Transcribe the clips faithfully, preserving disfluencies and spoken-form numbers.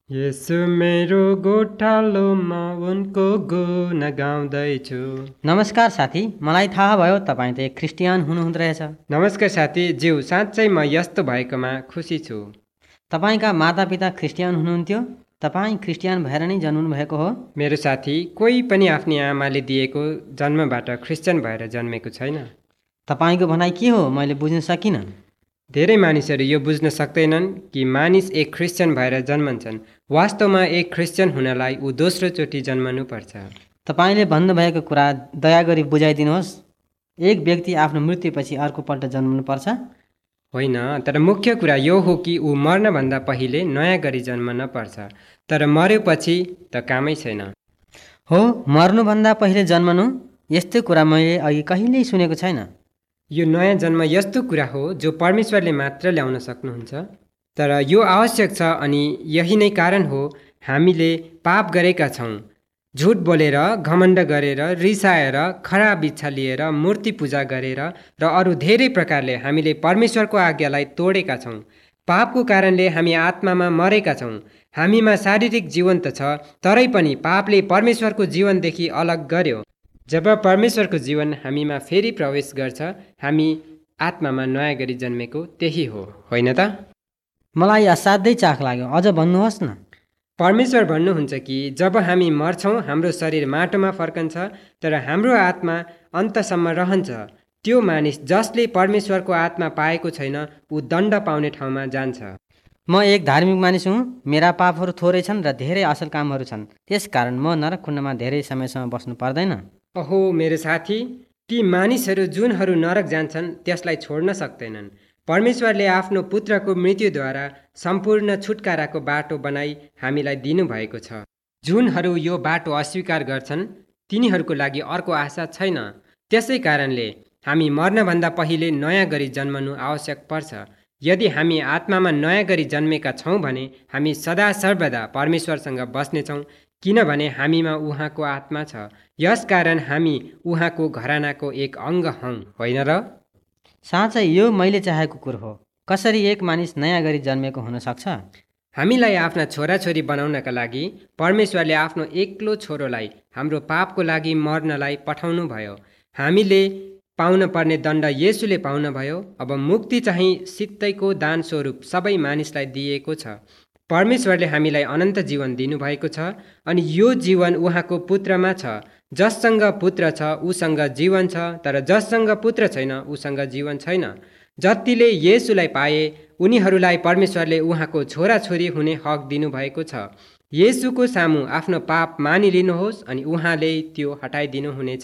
यसो मेरो गोठालोमा उनको गुण गाउँदैछु। नमस्कार साथी, मलाई थाहा भयो तपाईँ त एक क्रिस्टियन हुनुहुँदो रहेछ। नमस्कार साथी ज्यू, साँच्चै म यस्तो भएकोमा खुसी छु। तपाईँका मातापिता क्रिस्टियन हुनुहुन्थ्यो? तपाईँ क्रिस्टियन भएर नै जन्मनु भएको हो? मेरो साथी, कोही पनि आफ्नी आमाले दिएको जन्मबाट क्रिस्चियन भएर जन्मेको छैन। तपाईँको भनाइ के हो? मैले बुझ्न सकिनँ। धेरै मानिसहरू यो बुझ्न सक्दैनन् कि मानिस एक क्रिस्चियन भएर जन्मन्छन्। वास्तवमा एक क्रिस्चियन हुनलाई ऊ दोस्रो चोटि जन्मनु पर्छ। तपाईँले भन्नुभएको कुरा दया गरी बुझाइदिनुहोस्। एक व्यक्ति आफ्नो मृत्युपछि अर्कोपल्ट जन्मनु पर्छ? होइन, तर मुख्य कुरा यो हो कि ऊ मर्नभन्दा पहिले नयाँ गरी जन्मन पर्छ। तर मरेपछि त कामै छैन। हो, मर्नुभन्दा पहिले जन्मनु? यस्तो कुरा मैले अघि कहिल्यै सुनेको छैन। यो नयाँ जन्म यस्तो कुरा हो जो परमेश्वरले मात्र ल्याउन सक्नुहुन्छ। तर यो आवश्यक छ अनि यही नै कारण हो हामीले पाप गरेका छौँ। झुट बोलेर, घमण्ड गरेर, रिसाएर, खराब इच्छा लिएर, मूर्ति पूजा गरेर र अरू धेरै प्रकारले हामीले परमेश्वरको आज्ञालाई तोडेका छौँ। पापको कारणले हामी आत्मामा मरेका छौँ। हामीमा शारीरिक जीवन त छ, तरै पनि पापले परमेश्वरको जीवनदेखि अलग गर्यो। जब परमेश्वरको जीवन हामीमा फेरि प्रवेश गर्छ, हामी आत्मामा नयाँ गरी जन्मेको त्यही हो, होइन त? मलाई असाध्यै चाख लाग्यो, अझ भन्नुहोस् न। परमेश्वर भन्नुहुन्छ कि जब हामी मर्छौँ हाम्रो शरीर माटोमा फर्कन्छ, तर हाम्रो आत्मा अन्तसम्म रहन्छ। त्यो मानिस जसले परमेश्वरको आत्मा पाएको छैन ऊ दण्ड पाउने ठाउँमा जान्छ। म एक धार्मिक मानिस हुँ। मेरा पापहरू थोरै छन् र धेरै असल कामहरू छन्। त्यसकारण म नरककुण्डमा धेरै समयसम्म बस्नु पर्दैन। अहो मेरो साथी, ती मानिसहरू जुनहरू नरक जान्छन् त्यसलाई छोड्न सक्दैनन्। परमेश्वरले आफ्नो पुत्रको मृत्युद्वारा सम्पूर्ण छुटकाराको बाटो बनाई हामीलाई दिनुभएको छ। जुनहरू यो बाटो अस्वीकार गर्छन् तिनीहरूको लागि अर्को आशा छैन। त्यसै कारणले हामी मर्नभन्दा पहिले नयाँ गरी जन्मनु आवश्यक पर्छ। यदि हामी आत्मामा नयाँ गरी जन्मेका छौँ भने हामी सदा सर्वदा परमेश्वरसँग बस्नेछौँ, किनभने हामीमा उहाँको आत्मा छ। यसकारण हामी उहाँको घरानाको एक अङ्ग हौँ, होइन र? साँच्चै यो मैले चाहेको कुरो हो। कसरी एक मानिस नयाँ गरी जन्मेको हुन सक्छ? हामीलाई आफ्ना छोराछोरी बनाउनका लागि परमेश्वरले आफ्नो एक्लो छोरोलाई हाम्रो पापको लागि मर्नलाई पठाउनु भयो। हामीले पाउन पर्ने दण्ड येशूले पाउन भयो। अब मुक्ति चाहिँ सित्तैको दान स्वरूप सबै मानिसलाई दिएको छ। परमेश्वरले हामीलाई अनन्त जीवन दिनुभएको छ अनि यो जीवन उहाँको पुत्रमा छ। जससँग पुत्र छ उसँग जीवन छ, तर जससँग पुत्र छैन उसँग जीवन छैन। जतिले येशूलाई पाए उनीहरूलाई परमेश्वरले उहाँको छोराछोरी हुने हक दिनुभएको छ। येशूको सामु आफ्नो पाप मानिलिनुहोस् अनि उहाँले त्यो हटाइदिनुहुनेछ।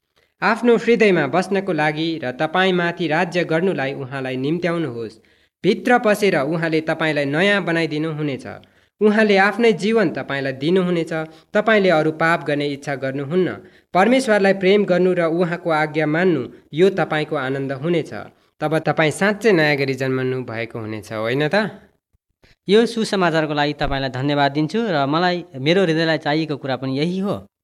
आफ्नो हृदयमा बस्नको लागि र तपाईँमाथि राज्य गर्नुलाई उहाँलाई निम्त्याउनुहोस्। भित्र पसेर उहाँले तपाईँलाई नयाँ बनाइदिनुहुनेछ। उहाँले आफ्नै जीवन तपाईँलाई दिनुहुनेछ। तपाईँले अरू पाप गर्ने इच्छा गर्नुहुन्न। परमेश्वरलाई प्रेम गर्नु र उहाँको आज्ञा मान्नु, यो तपाईँको आनन्द हुनेछ। तब तपाईँ साँच्चै नयाँ गरी जन्मनु भएको हुनेछ, होइन त? यो सुसमाचारको लागि तपाईँलाई धन्यवाद दिन्छु र मलाई मेरो हृदयलाई चाहिएको कुरा पनि यही हो।